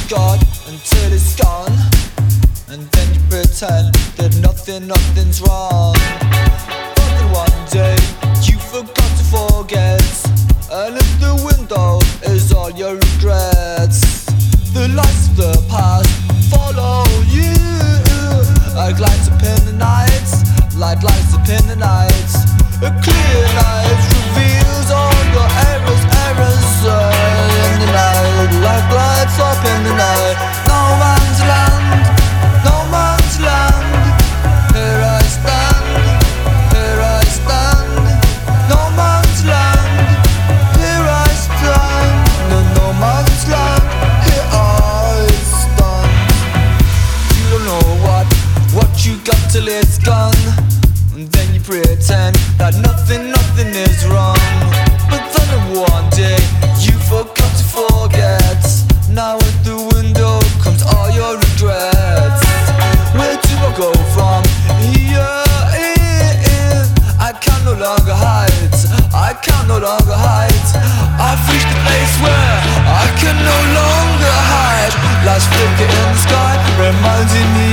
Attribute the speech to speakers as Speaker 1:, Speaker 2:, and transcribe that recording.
Speaker 1: got until it's gone, and then you pretend that nothing's wrong. But then one day you forgot to forget, and if the window is all your regrets, the lights of the past follow you, like lights up in the night, like lights up in the night. A clear night reveals all your errors in the night, like lights up in the night. No man's land, no man's land. Here I stand, here I stand. No man's land, here I stand. No man's land, here I stand. You don't know what you got till it's gone, and then you pretend that nothing is wrong. But then one day you forgot to forget. Now at the window comes all your regrets. Where do I go from here? I can no longer hide, I can no longer hide. I've reached the place where I can no longer hide. Lights flicker in the sky, reminding me